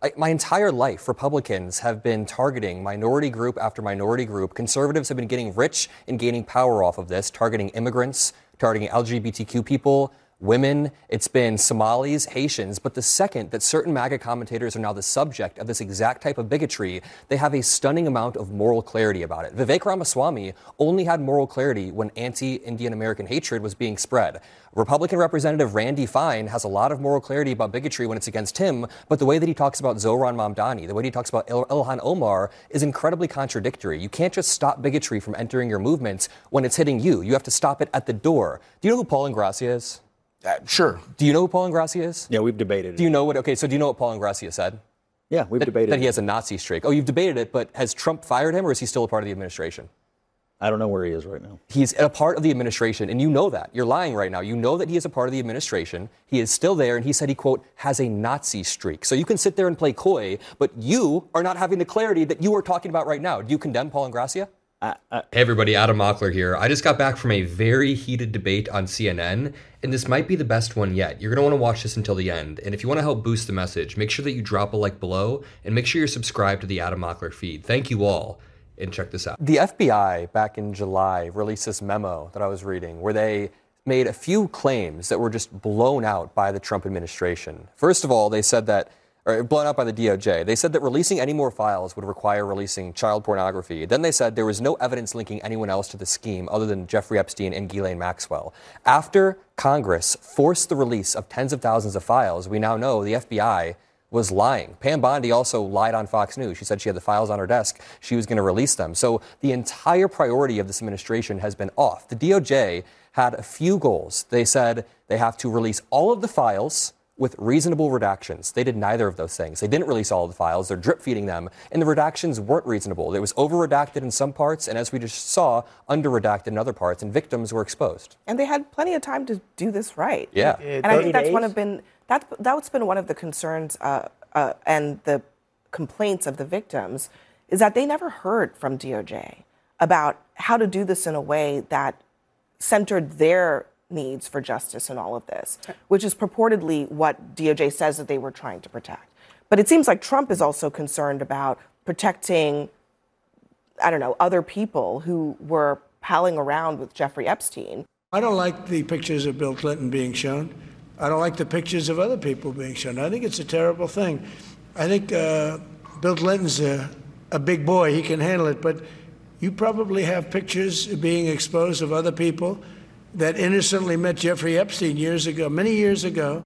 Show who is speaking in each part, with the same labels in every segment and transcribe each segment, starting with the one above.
Speaker 1: My entire life, Republicans have been targeting minority group after minority group. Conservatives have been getting rich and gaining power off of this, targeting immigrants, targeting LGBTQ people, women. It's been Somalis, Haitians. But the second that certain MAGA commentators are now the subject of this exact type of bigotry, they have a stunning amount of moral clarity about it. Vivek Ramaswamy only had moral clarity when anti-Indian American hatred was being spread. Republican Representative Randy Fine has a lot of moral clarity about bigotry when it's against him, but the way that he talks about Zohran Mamdani, the way he talks about Ilhan Omar is incredibly contradictory. You can't just stop bigotry from entering your movement when it's hitting you. You have to stop it at the door. Do you know who Paul Ingrassia is?
Speaker 2: Sure.
Speaker 1: Do you know who Paul Ingrassia is?
Speaker 2: Yeah, we've debated it.
Speaker 1: Do you know what? Okay, so do you know what Paul Ingrassia said?
Speaker 2: Yeah, we've debated it.
Speaker 1: That he has a Nazi streak. Oh, you've debated it, but has Trump fired him or is he still a part of the administration?
Speaker 2: I don't know where he is right now.
Speaker 1: He's a part of the administration, and you know that. You're lying right now. You know that he is a part of the administration. He is still there, and he said he, quote, has a Nazi streak. So you can sit there and play coy, but you are not having the clarity that you are talking about right now. Do you condemn Paul Ingrassia?
Speaker 3: Hey everybody, Adam Mockler here. I just got back from a very heated debate on CNN, and this might be the best one yet. You're going to want to watch this until the end, and if you want to help boost the message, make sure that you drop a like below, and make sure you're subscribed to the Adam Mockler feed. Thank you all, and check this out.
Speaker 1: The FBI back in July released this memo that I was reading where they made a few claims that were just blown out by the Trump administration. First of all, they said that or blown up by the DOJ. They said that releasing any more files would require releasing child pornography. Then they said there was no evidence linking anyone else to the scheme other than Jeffrey Epstein and Ghislaine Maxwell. After Congress forced the release of tens of thousands of files, we now know the FBI was lying. Pam Bondi also lied on Fox News. She said she had the files on her desk. She was going to release them. So the entire priority of this administration has been off. The DOJ had a few goals. They said they have to release all of the files with reasonable redactions. They did neither of those things. They didn't release all of the files. They're drip feeding them. And the redactions weren't reasonable. It was over-redacted in some parts, and as we just saw, under-redacted in other parts, and victims were exposed.
Speaker 4: And they had plenty of time to do this right.
Speaker 1: Yeah.
Speaker 4: And I think that's been one of the concerns and the complaints of the victims is that they never heard from DOJ about how to do this in a way that centered their needs for justice in all of this, which is purportedly what DOJ says that they were trying to protect. But it seems like Trump is also concerned about protecting, other people who were palling around with Jeffrey Epstein.
Speaker 5: I don't like the pictures of Bill Clinton being shown. I don't like the pictures of other people being shown. I think it's a terrible thing. I think Bill Clinton's a big boy. He can handle it. But you probably have pictures being exposed of other people that innocently met Jeffrey Epstein many years ago.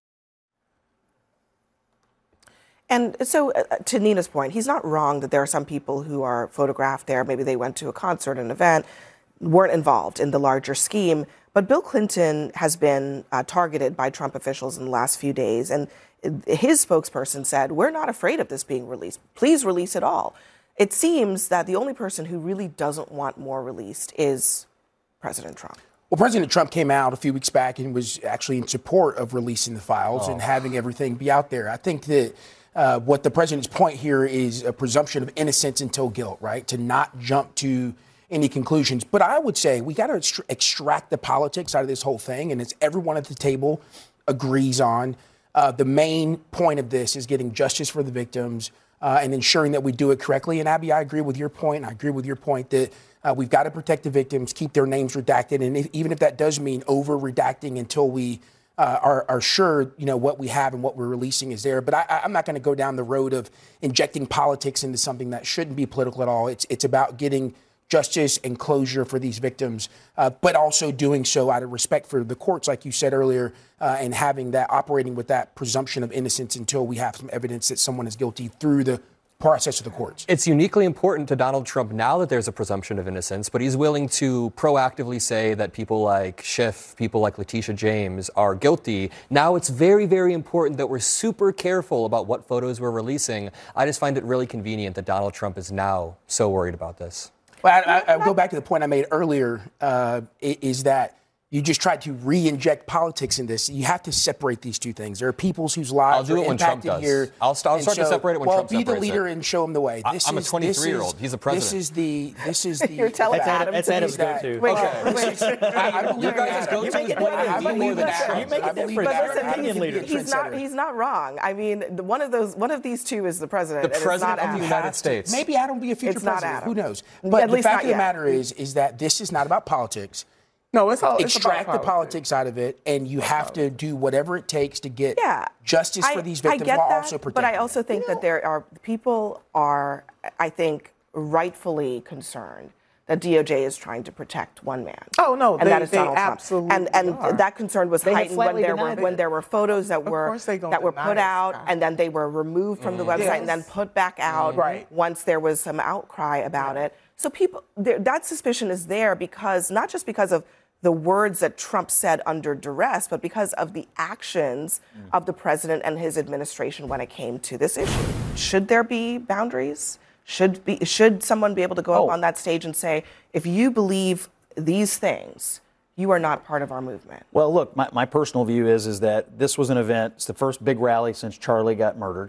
Speaker 4: And so to Nina's point, he's not wrong that there are some people who are photographed there. Maybe they went to a concert, an event, weren't involved in the larger scheme. But Bill Clinton has been targeted by Trump officials in the last few days. And his spokesperson said, we're not afraid of this being released. Please release it all. It seems that the only person who really doesn't want more released is President Trump.
Speaker 6: Well, President Trump came out a few weeks back and was actually in support of releasing the files and having everything be out there. I think that what the president's point here is a presumption of innocence until guilt, right? To not jump to any conclusions. But I would say we got to extract the politics out of this whole thing, and it's everyone at the table agrees on. The main point of this is getting justice for the victims and ensuring that we do it correctly. And Abby, I agree with your point. I agree with your point that we've got to protect the victims, keep their names redacted, and even if that does mean over-redacting until we are sure, what we have and what we're releasing is there. But I'm not going to go down the road of injecting politics into something that shouldn't be political at all. It's about getting justice and closure for these victims, but also doing so out of respect for the courts, like you said earlier, and operating with that presumption of innocence until we have some evidence that someone is guilty through the process of the courts.
Speaker 1: It's uniquely important to Donald Trump now that there's a presumption of innocence, but he's willing to proactively say that people like Schiff, people like Letitia James are guilty. Now it's very, very important that we're super careful about what photos we're releasing. I just find it really convenient that Donald Trump is now so worried about this.
Speaker 6: Well, I go back to the point I made earlier, is that You just tried to re-inject politics in this. You have to separate these two things. There are peoples whose lives
Speaker 1: I'll do
Speaker 6: are
Speaker 1: it when Trump
Speaker 6: impacted
Speaker 1: does.
Speaker 6: here.
Speaker 1: I'll start to separate it when Trump
Speaker 6: be the
Speaker 1: separates
Speaker 6: leader
Speaker 1: it.
Speaker 6: and show them the way.
Speaker 1: I'm a 23-year-old. He's the president.
Speaker 6: This is the.
Speaker 4: You're telling Adam
Speaker 2: That's
Speaker 4: to do
Speaker 2: Adam's
Speaker 4: that.
Speaker 2: go-to.
Speaker 4: Wait,
Speaker 1: Okay.
Speaker 4: wait.
Speaker 6: I believe
Speaker 1: Your guys'
Speaker 6: Adam.
Speaker 1: go-to is blaming me more than Adam.
Speaker 2: You make
Speaker 6: I
Speaker 2: it
Speaker 6: believe
Speaker 2: different.
Speaker 6: Adam.
Speaker 4: Listen,
Speaker 6: Adam
Speaker 2: opinion
Speaker 6: can be a
Speaker 2: leader.
Speaker 4: he's not wrong. I mean, one of these two is the president.
Speaker 1: The
Speaker 4: and
Speaker 1: president
Speaker 4: it's not
Speaker 1: of the
Speaker 4: Adam.
Speaker 1: United States.
Speaker 6: Maybe Adam will be a future
Speaker 4: It's not
Speaker 6: president.
Speaker 4: Adam.
Speaker 6: Who knows?
Speaker 4: At
Speaker 6: But the
Speaker 4: least
Speaker 6: fact
Speaker 4: not
Speaker 6: of the
Speaker 4: yet.
Speaker 6: matter is that this is not about politics.
Speaker 7: No, it's all
Speaker 6: Extract
Speaker 7: it's
Speaker 6: the politics out of it, and you have to do whatever it takes to get justice for these victims
Speaker 4: I get
Speaker 6: while
Speaker 4: that,
Speaker 6: also protecting
Speaker 4: but I
Speaker 6: them.
Speaker 4: also think that people are, I think, rightfully concerned that DOJ is trying to protect one man.
Speaker 7: Oh, no,
Speaker 4: and that is
Speaker 7: they
Speaker 4: Donald Trump.
Speaker 7: absolutely
Speaker 4: And
Speaker 7: are.
Speaker 4: that concern was
Speaker 2: They have
Speaker 4: heightened when
Speaker 2: flatly denied it.
Speaker 4: there were photos that were
Speaker 7: course they gonna deny
Speaker 4: put
Speaker 7: it,
Speaker 4: out,
Speaker 7: Scott.
Speaker 4: and then they were removed from the website and then put back out
Speaker 7: Right.
Speaker 4: once there was some outcry about it. So that suspicion is there because not just because of the words that Trump said under duress, but because of the actions of the president and his administration when it came to this issue. Should there be boundaries? Should someone be able to go up on that stage and say, if you believe these things, you are not part of our movement?
Speaker 2: Well, look, my personal view is that this was an event. It's the first big rally since Charlie got murdered.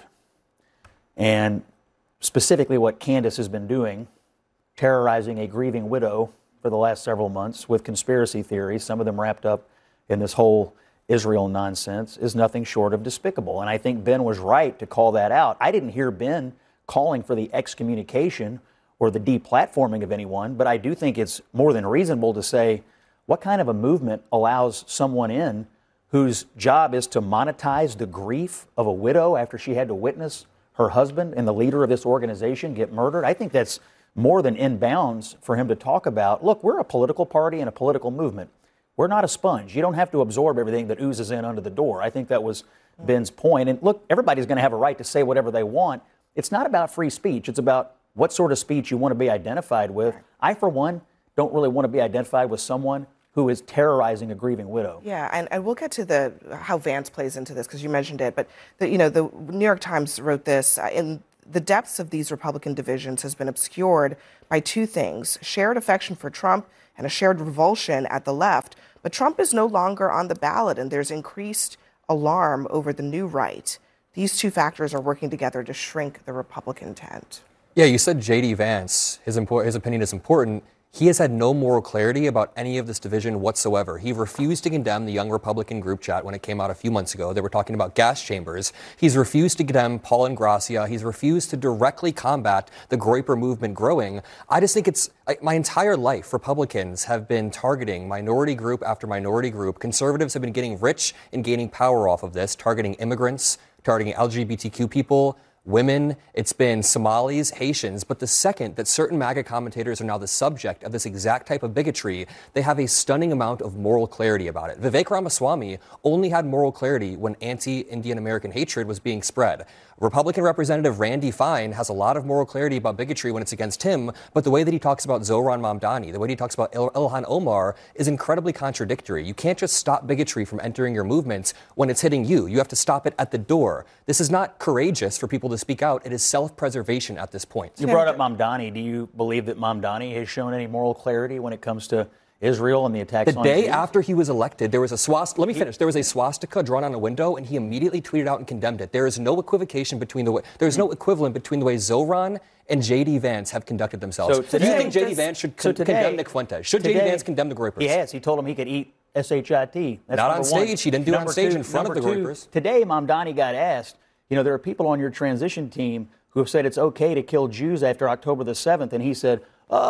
Speaker 2: And specifically what Candace has been doing, terrorizing a grieving widow for the last several months with conspiracy theories, some of them wrapped up in this whole Israel nonsense, is nothing short of despicable. And I think Ben was right to call that out. I didn't hear Ben calling for the excommunication or the deplatforming of anyone, but I do think it's more than reasonable to say, what kind of a movement allows someone in whose job is to monetize the grief of a widow after she had to witness her husband and the leader of this organization get murdered? I think that's more than in bounds for him to talk about, look, we're a political party and a political movement. We're not a sponge. You don't have to absorb everything that oozes in under the door. I think that was Ben's point. And look, everybody's going to have a right to say whatever they want. It's not about free speech. It's about what sort of speech you want to be identified with. I, for one, don't really want to be identified with someone who is terrorizing a grieving widow.
Speaker 4: Yeah, and we'll get to how Vance plays into this because you mentioned it. But the New York Times wrote this in the depths of these Republican divisions has been obscured by two things: shared affection for Trump and a shared revulsion at the left. But Trump is no longer on the ballot, and there's increased alarm over the new right. These two factors are working together to shrink the Republican tent.
Speaker 1: Yeah, you said J.D. Vance, his opinion is important. He has had no moral clarity about any of this division whatsoever. He refused to condemn the Young Republican group chat when it came out a few months ago. They were talking about gas chambers. He's refused to condemn Paul Ingrassia. He's refused to directly combat the Groyper movement growing. I just think it's my entire life, Republicans have been targeting minority group after minority group. Conservatives have been getting rich and gaining power off of this, targeting immigrants, targeting LGBTQ people, women, it's been Somalis, Haitians, but the second that certain MAGA commentators are now the subject of this exact type of bigotry, they have a stunning amount of moral clarity about it. Vivek Ramaswamy only had moral clarity when anti-Indian American hatred was being spread. Republican Representative Randy Fine has a lot of moral clarity about bigotry when it's against him, but the way that he talks about Zohran Mamdani, the way he talks about Ilhan Omar is incredibly contradictory. You can't just stop bigotry from entering your movement when it's hitting you. You have to stop it at the door. This is not courageous for people to speak out. It is self-preservation at this point.
Speaker 2: You brought up Mamdani. Do you believe that Mamdani has shown any moral clarity when it comes to Israel and the attacks on
Speaker 1: The day
Speaker 2: Jews?
Speaker 1: after he was elected, there was a swastika. Let me finish. There was a swastika drawn on a window, and he immediately tweeted out and condemned it. There is no equivocation between the way. There is no equivalent between the way Zohran and J.D. Vance have conducted themselves.
Speaker 2: So
Speaker 1: Do
Speaker 2: today-
Speaker 1: you think J.D. Vance should condemn Nick Fuentes? Should J.D. Vance condemn the Groypers?
Speaker 2: He has. He told him he could eat SHIT. That's
Speaker 1: Not on
Speaker 2: number
Speaker 1: stage.
Speaker 2: one.
Speaker 1: He didn't do it on
Speaker 2: Number
Speaker 1: stage
Speaker 2: two-
Speaker 1: in front of
Speaker 2: number
Speaker 1: the
Speaker 2: two,
Speaker 1: Groypers.
Speaker 2: Today, Mamdani got asked, there are people on your transition team who have said it's okay to kill Jews after October the 7th. And he said,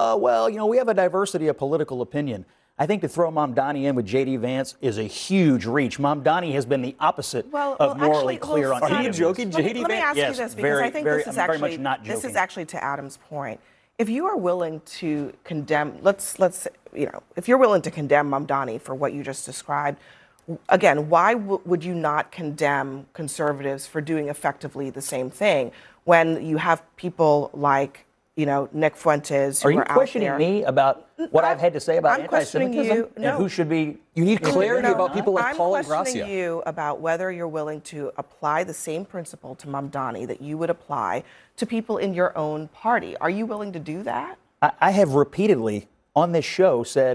Speaker 2: we have a diversity of political opinion. I think to throw Mamdani in with J.D. Vance is a huge reach. Mamdani has been the opposite of morally clear on
Speaker 1: Are you
Speaker 2: candidates.
Speaker 1: joking, J.D.
Speaker 4: Let me
Speaker 1: Vance?
Speaker 4: ask
Speaker 2: Yes,
Speaker 4: you this, because
Speaker 2: very,
Speaker 4: I think
Speaker 2: very-
Speaker 4: this is
Speaker 2: I'm very
Speaker 4: actually
Speaker 2: much not
Speaker 4: this is
Speaker 2: joking.
Speaker 4: actually to Adam's point. If you are willing to condemn, if you're willing to condemn Mamdani for what you just described, again, why would you not condemn conservatives for doing effectively the same thing when you have people like Nick Fuentes who
Speaker 2: Are you
Speaker 4: out
Speaker 2: questioning
Speaker 4: there?
Speaker 2: me about what I've had to say about
Speaker 4: I'm questioning
Speaker 2: anti-Semitism
Speaker 4: you. No.
Speaker 2: and who should be?
Speaker 1: You need clarity
Speaker 4: No,
Speaker 1: about people like Paul
Speaker 4: I'm questioning
Speaker 1: Ingrassia.
Speaker 4: you about whether you're willing to apply the same principle to Mamdani that you would apply to people in your own party. Are you willing to do that?
Speaker 2: I have repeatedly on this show said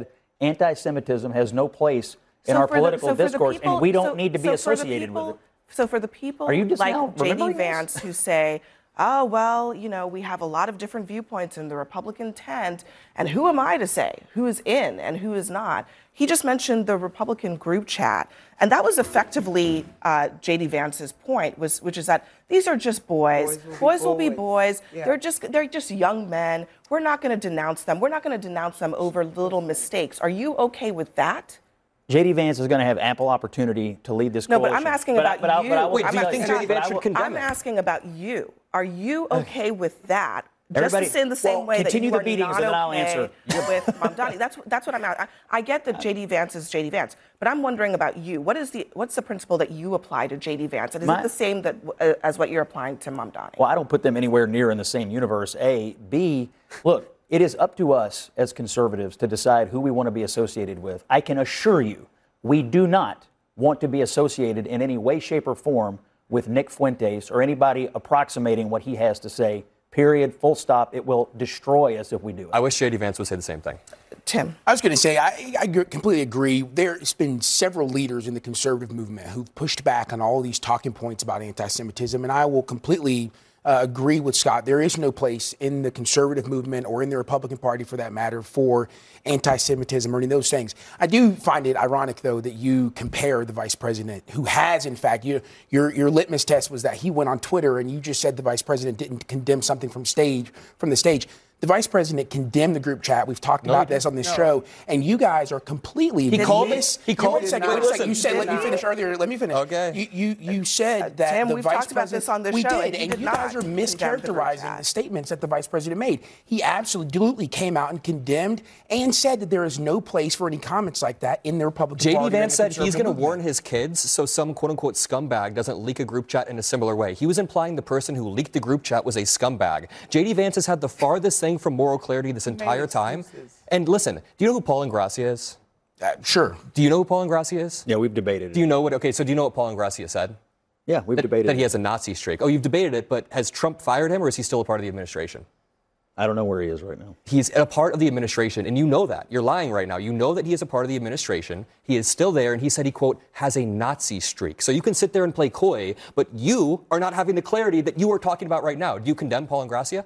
Speaker 2: Anti-Semitism has no place in our political discourse, and we don't need to be associated with it.
Speaker 4: So for the people
Speaker 2: Are you just
Speaker 4: like
Speaker 2: now
Speaker 4: J.D.
Speaker 2: remembering
Speaker 4: Vance who say, oh, well, we have a lot of different viewpoints in the Republican tent, and who am I to say who is in and who is not? He just mentioned the Republican group chat, and that was effectively J.D. Vance's point, which is that these are just boys. Boys will be boys. Yeah. They're just young men. We're not going to denounce them. We're not going to denounce them over little mistakes. Are you okay with that?
Speaker 2: J.D. Vance is going to have ample opportunity to lead this coalition.
Speaker 4: No, but I'm asking about you.
Speaker 1: Wait, do you think J.D. Vance should condemn it?
Speaker 4: I'm asking about you. Are you okay with that? Just to say in the same way that you are not okay with Mamdani. That's what I'm at. I get that J.D. Vance is J.D. Vance, but I'm wondering about you. What's the principle that you apply to J.D. Vance? And is it the same as what you're applying to Mamdani?
Speaker 2: Well, I don't put them anywhere near in the same universe, A. B, look, it is up to us as conservatives to decide who we want to be associated with. I can assure you, we do not want to be associated in any way, shape, or form with Nick Fuentes or anybody approximating what he has to say. Period. Full stop. It will destroy us if we do it.
Speaker 1: I wish J.D. Vance would say the same thing.
Speaker 4: Tim.
Speaker 6: I was going to say, I completely agree. There's been several leaders in the conservative movement who've pushed back on all these talking points about anti-Semitism, and I will completely agree with Scott. There is no place in the conservative movement or in the Republican Party, for that matter, for anti-Semitism or any of those things. I do find it ironic, though, that you compare the vice president, who has, in fact, your litmus test was that he went on Twitter and you just said the vice president didn't condemn something from the stage. The vice president condemned the group chat. We've talked about this on this show, and you guys are completely.
Speaker 1: He called
Speaker 6: this.
Speaker 1: He called.
Speaker 6: Wait a second. You said, let me finish earlier. Let me finish.
Speaker 1: Okay.
Speaker 6: You said that
Speaker 4: Tim,
Speaker 6: the
Speaker 4: we've
Speaker 6: vice
Speaker 4: talked about
Speaker 6: president.
Speaker 4: this on this
Speaker 6: we
Speaker 4: show,
Speaker 6: did, and you guys are mischaracterizing the statements that the vice president made. He absolutely came out and condemned and said that there is no place for any comments like that in the Republican Party.
Speaker 1: J.D. Vance said he's going to warn his kids so some quote-unquote scumbag doesn't leak a group chat in a similar way. He was implying the person who leaked the group chat was a scumbag. J.D. Vance has had the farthest thing from moral clarity this entire time. And listen, do you know who Paul Ingrassia is?
Speaker 6: Sure.
Speaker 1: Do you know who Paul Ingrassia is?
Speaker 2: Yeah, we've debated it.
Speaker 1: Do you know what? Okay, so do you know what Paul Ingrassia said?
Speaker 2: Yeah, we've debated
Speaker 1: that he has a Nazi streak. Oh, you've debated it, but has Trump fired him, or is he still a part of the administration?
Speaker 2: I don't know where he is right now.
Speaker 1: He's a part of the administration, and you know that. You're lying right now. You know that he is a part of the administration. He is still there, and he said he, quote, has a Nazi streak. So you can sit there and play coy, but you are not having the clarity that you are talking about right now. Do you condemn Paul Ingrassia?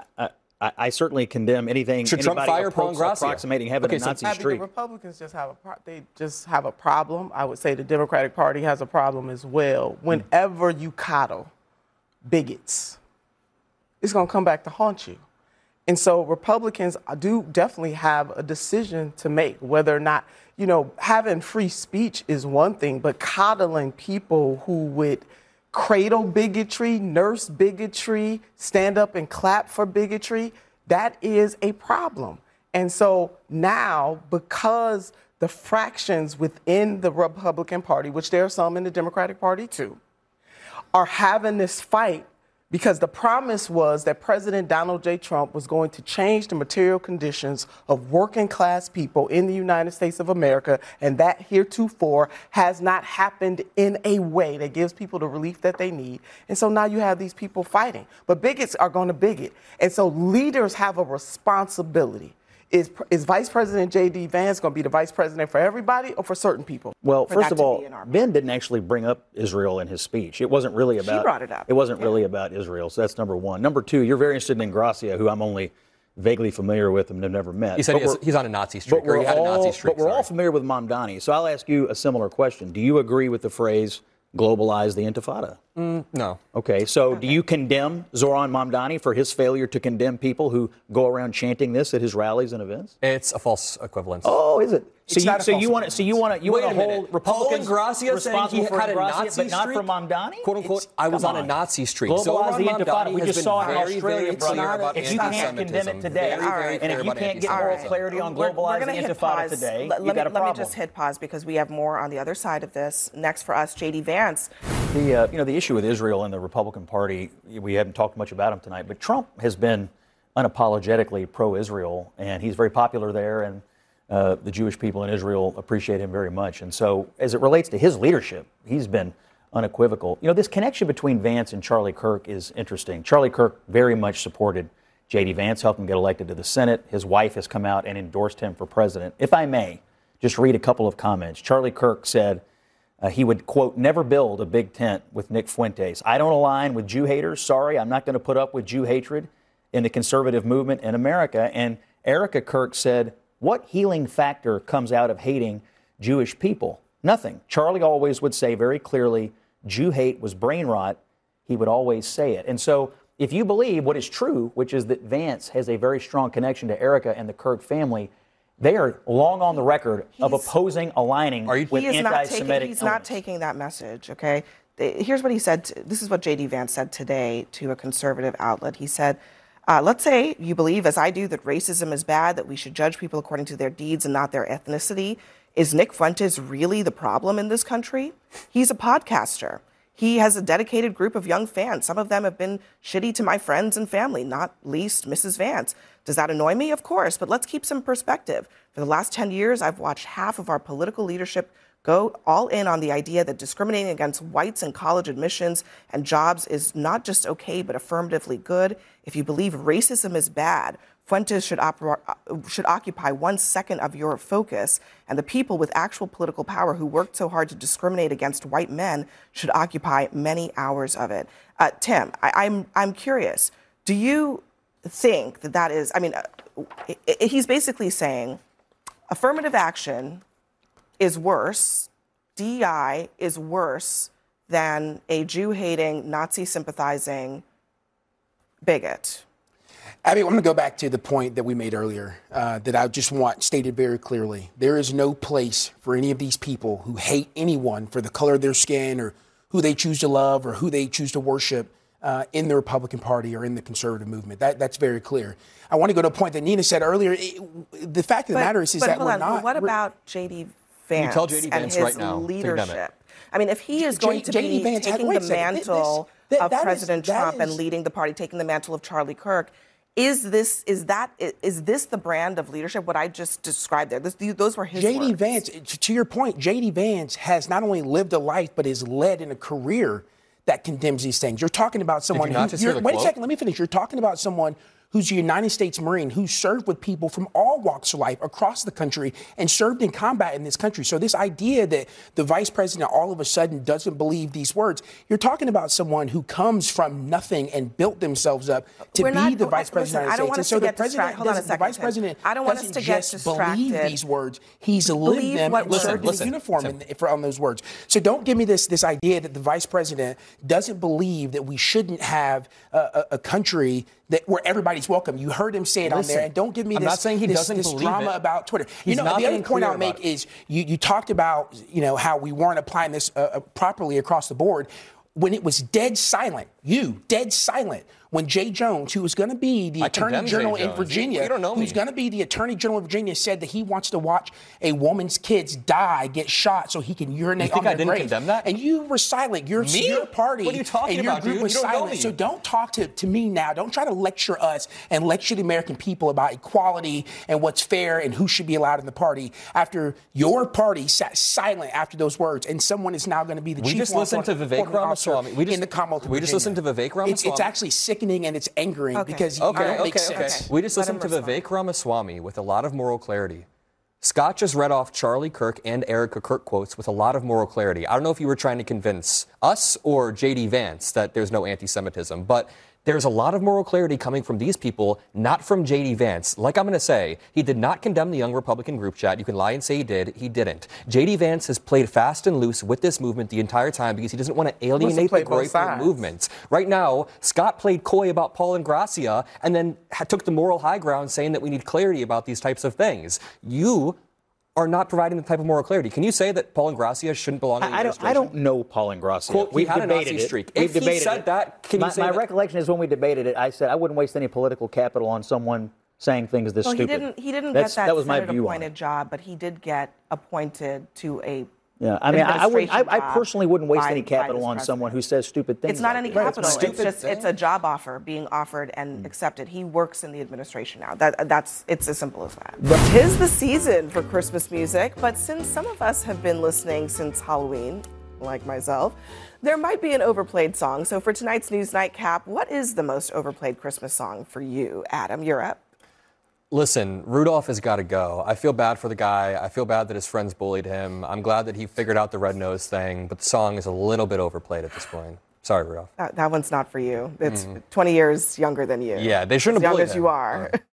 Speaker 2: I certainly condemn anything.
Speaker 1: Should Trump fire Paul Ingrassia?
Speaker 2: Approximating having a Nazi streak.
Speaker 7: The Republicans just have a problem. I would say the Democratic Party has a problem as well. Whenever you coddle bigots, it's going to come back to haunt you. And so Republicans do definitely have a decision to make, whether or not, having free speech is one thing, but coddling people who would cradle bigotry, nurse bigotry, stand up and clap for bigotry, that is a problem. And so now, because the fractions within the Republican Party, which there are some in the Democratic Party too, are having this fight, because the promise was that President Donald J. Trump was going to change the material conditions of working class people in the United States of America, and that heretofore has not happened in a way that gives people the relief that they need. And so now you have these people fighting. But bigots are going to bigot. And so leaders have a responsibility. Is Vice President J.D. Vance going to be the vice president for everybody or for certain people?
Speaker 2: Well, first of all, Ben didn't actually bring up Israel in his speech. It wasn't really about.
Speaker 4: She brought it up.
Speaker 2: It wasn't really about Israel. So that's number one. Number two, you're very interested in Ingrassia, who I'm only vaguely familiar with and have never met.
Speaker 1: He said he's on a Nazi streak, or he had a Nazi streak.
Speaker 2: But we're all familiar with Mamdani. So I'll ask you a similar question. Do you agree with the phrase globalize the Intifada?
Speaker 1: No.
Speaker 2: Okay, so do you condemn Zoran Mamdani for his failure to condemn people who go around chanting this at his rallies and events?
Speaker 1: It's a false equivalence.
Speaker 2: Oh, is it?
Speaker 6: So you want
Speaker 2: to hold Republicans
Speaker 1: responsible for Ingrassia,
Speaker 2: but not for Mamdani?
Speaker 1: "Quote unquote," I was on a Nazi streak.
Speaker 2: Globalize the Intifada. We
Speaker 1: has
Speaker 2: just
Speaker 1: been
Speaker 2: saw in
Speaker 1: very,
Speaker 2: Australia,
Speaker 1: very clear
Speaker 2: brother.
Speaker 1: about
Speaker 2: If you can't condemn it today, and if you can't get moral clarity on globalize the Intifada today, you've got a problem.
Speaker 4: Let me just hit pause because we have more on the other side of this. Next for us, J.D. Vance.
Speaker 2: The issue with Israel and the Republican Party, we haven't talked much about him tonight, but Trump has been unapologetically pro-Israel, and he's very popular there, and the Jewish people in Israel appreciate him very much. And so as it relates to his leadership, he's been unequivocal. This connection between Vance and Charlie Kirk is interesting. Charlie Kirk very much supported J.D. Vance helped him get elected to the Senate. His wife has come out and endorsed him for president. If I may, just read a couple of comments. Charlie Kirk said he would, quote, never build a big tent with Nick Fuentes. I don't align with Jew haters. Sorry, I'm not going to put up with Jew hatred in the conservative movement in America. And Erica Kirk said, what healing factor comes out of hating Jewish people? Nothing. Charlie always would say very clearly, Jew hate was brain rot. He would always say it. And so if you believe what is true, which is that Vance has a very strong connection to Erica and the Kirk family, they are long on the record of opposing aligning with anti-Semitic
Speaker 4: He's not taking that message, okay? Here's what he said. This is what J.D. Vance said today to a conservative outlet. He said, let's say you believe, as I do, that racism is bad, that we should judge people according to their deeds and not their ethnicity. Is Nick Fuentes really the problem in this country? He's a podcaster. He has a dedicated group of young fans. Some of them have been shitty to my friends and family, not least Mrs. Vance. Does that annoy me? Of course, but let's keep some perspective. For the last 10 years, I've watched half of our political leadership go all in on the idea that discriminating against whites in college admissions and jobs is not just okay, but affirmatively good. If you believe racism is bad, Fuentes should occupy 1 second of your focus, and the people with actual political power who worked so hard to discriminate against white men should occupy many hours of it. Tim, I'm curious. Do you think that is? I mean, he's basically saying affirmative action is worse. DEI is worse than a Jew-hating, Nazi-sympathizing bigot.
Speaker 6: Abby, I'm going to go back to the point that we made earlier that I just want stated very clearly. There is no place for any of these people who hate anyone for the color of their skin or who they choose to love or who they choose to worship in the Republican Party or in the conservative movement. That's very clear. I want to go to a point that Nina said earlier. The fact of the matter is that we're not.
Speaker 4: But what about J.D. Vance
Speaker 1: tell J.D.
Speaker 4: and
Speaker 1: Vance
Speaker 4: his
Speaker 1: right now,
Speaker 4: leadership? I mean, if he is going to be taking the mantle of President Trump and leading the party, taking the mantle of Charlie Kirk, is this the brand of leadership? What I just described there, those were his words.
Speaker 6: J.D. Vance, to your point, J.D. Vance has not only lived a life but has led in a career that condemns these things. You're talking about someone wait a second, let me finish. You're talking about someone who's a United States Marine who served with people from all walks of life across the country and served in combat in this country. So this idea that the vice president all of a sudden doesn't believe these words, you're talking about someone who comes from nothing and built themselves up to be the vice president of the United States. And so the president doesn't, the vice president doesn't just believe these words. He's lived them and served in uniform on those words. So don't give me this idea that the vice president doesn't believe that we shouldn't have a country where everybody's welcome. You heard him say it on there, and don't give me this drama about Twitter. The other point I'll make is you talked about how we weren't applying this properly across the board when it was dead silent. Dead silent. When Jay Jones, who was going to be the Attorney General in Virginia, who's going to be the Attorney General of Virginia, said that he wants to watch a woman's kids get shot so he can urinate on their grave.
Speaker 1: Condemn that?
Speaker 6: And you were silent. Your party
Speaker 1: what are you talking
Speaker 6: and your
Speaker 1: about,
Speaker 6: group
Speaker 1: dude?
Speaker 6: was
Speaker 1: You don't know
Speaker 6: silent.
Speaker 1: me.
Speaker 6: So don't talk to me now. Don't try to lecture us and lecture the American people about equality and what's fair and who should be allowed in the party after your party sat silent after those words, and someone is now going to be the chief law enforcement officer in the Commonwealth of Virginia.
Speaker 1: We just listened to Vivek Ramaswamy.
Speaker 6: It's actually sickening and it's angering because you don't make sense.
Speaker 1: We just listened to Vivek Ramaswamy with a lot of moral clarity. Scott just read off Charlie Kirk and Erica Kirk quotes with a lot of moral clarity. I don't know if you were trying to convince us or J.D. Vance that there's no anti-Semitism, but there's a lot of moral clarity coming from these people, not from J.D. Vance. Like I'm going to say, he did not condemn the Young Republican group chat. You can lie and say he did. He didn't. J.D. Vance has played fast and loose with this movement the entire time because he doesn't want to alienate the greater movement. Right now, Scott played coy about Paul Ingrassia and then took the moral high ground saying that we need clarity about these types of things. You are not providing the type of moral clarity. Can you say that Paul Ingrassia shouldn't belong in the administration?
Speaker 2: I don't know Paul Ingrassia.
Speaker 1: Quote,
Speaker 2: We've
Speaker 1: had
Speaker 2: debated
Speaker 1: a Nazi streak.
Speaker 2: We've
Speaker 1: If he said that, can you say
Speaker 2: my
Speaker 1: that?
Speaker 2: recollection is when we debated it, I said I wouldn't waste any political capital on someone saying things this stupid.
Speaker 4: He didn't get that
Speaker 2: was my view
Speaker 4: appointed job, but he did get appointed to a
Speaker 2: I personally wouldn't waste any capital on someone who says stupid things.
Speaker 4: It's not any capital.
Speaker 1: It's
Speaker 4: it's a job offer being offered and accepted. He works in the administration now. It's as simple as that. 'Tis the season for Christmas music, but since some of us have been listening since Halloween, like myself. There might be an overplayed song. So for tonight's News Nightcap, what is the most overplayed Christmas song for you? Adam, you're up.
Speaker 1: Listen, Rudolph has got to go. I feel bad for the guy. I feel bad that his friends bullied him. I'm glad that he figured out the red nose thing, but the song is a little bit overplayed at this point. Sorry, Rudolph.
Speaker 4: That one's not for you. It's 20 years younger than you.
Speaker 1: Yeah, they shouldn't have bullied him.
Speaker 4: As young as you are.